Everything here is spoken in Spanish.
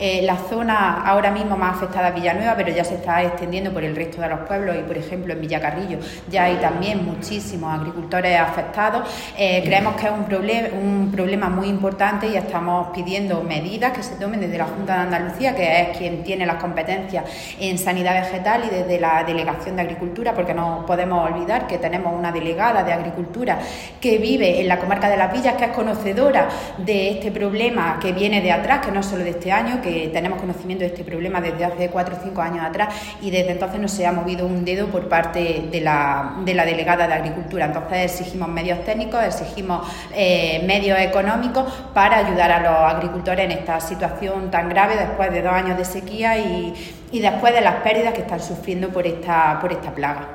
la zona ahora mismo más afectada es Villanueva, pero ya se está extendiendo por el resto de los pueblos y, por ejemplo, en Villacarrillo ya hay también muchísimos agricultores afectados. Creemos que es un problema muy importante y estamos pidiendo medidas que se tomen desde la Junta de Andalucía, que es quien tiene las competencias en sanidad vegetal, y desde la Delegación de Agricultura, porque no podemos olvidar que tenemos una delegada de Agricultura que vive en la comarca de Las Villas, que es conocedora de este problema que viene de atrás, que no es solo de este año, que tenemos conocimiento de este problema desde hace 4 o 5 años atrás, y desde entonces no se ha movido un dedo por parte de la delegada de Agricultura. Entonces exigimos medios técnicos, exigimos medios económicos para ayudar a los agricultores en esta situación tan grave después de 2 años de sequía y después de las pérdidas que están sufriendo por esta plaga.